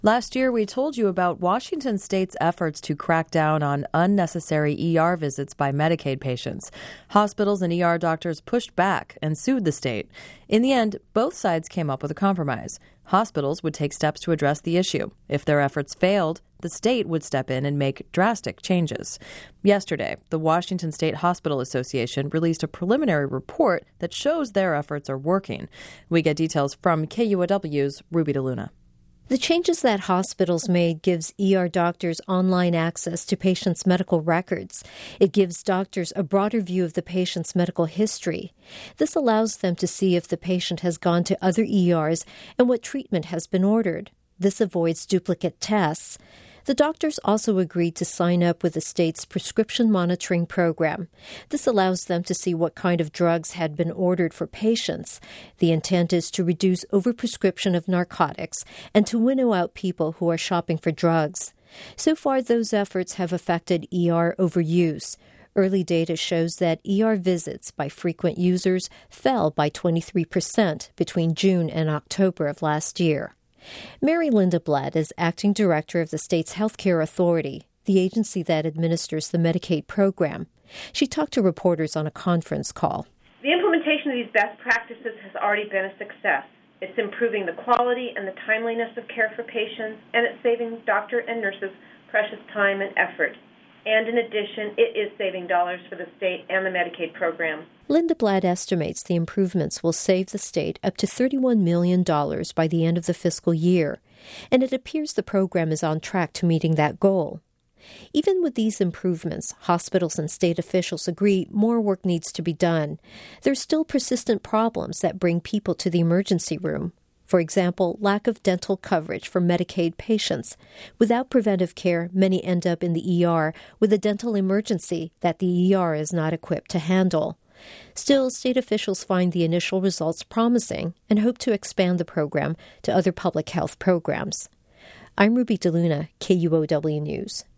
Last year, we told you about Washington state's efforts to crack down on unnecessary ER visits by Medicaid patients. Hospitals and ER doctors pushed back and sued the state. In the end, both sides came up with a compromise. Hospitals would take steps to address the issue. If their efforts failed, the state would step in and make drastic changes. Yesterday, the Washington State Hospital Association released a preliminary report that shows their efforts are working. We get details from KUOW's Ruby DeLuna. The changes that hospitals made gives ER doctors online access to patients' medical records. It gives doctors a broader view of the patient's medical history. This allows them to see if the patient has gone to other ERs and what treatment has been ordered. This avoids duplicate tests. The doctors also agreed to sign up with the state's prescription monitoring program. This allows them to see what kind of drugs had been ordered for patients. The intent is to reduce overprescription of narcotics and to winnow out people who are shopping for drugs. So far, those efforts have affected ER overuse. Early data shows that ER visits by frequent users fell by 23% between June and October of last year. Mary Lindeblad is acting director of the state's healthcare authority, the agency that administers the Medicaid program. She talked to reporters on a conference call. The implementation of these best practices has already been a success. It's improving the quality and the timeliness of care for patients, and it's saving doctor and nurses precious time and effort. And in addition, it is saving dollars for the state and the Medicaid program. Lindeblad estimates the improvements will save the state up to $31 million by the end of the fiscal year, and it appears the program is on track to meeting that goal. Even with these improvements, hospitals and state officials agree more work needs to be done. There's still persistent problems that bring people to the emergency room. For example, lack of dental coverage for Medicaid patients. Without preventive care, many end up in the ER with a dental emergency that the ER is not equipped to handle. Still, state officials find the initial results promising and hope to expand the program to other public health programs. I'm Ruby DeLuna, KUOW News.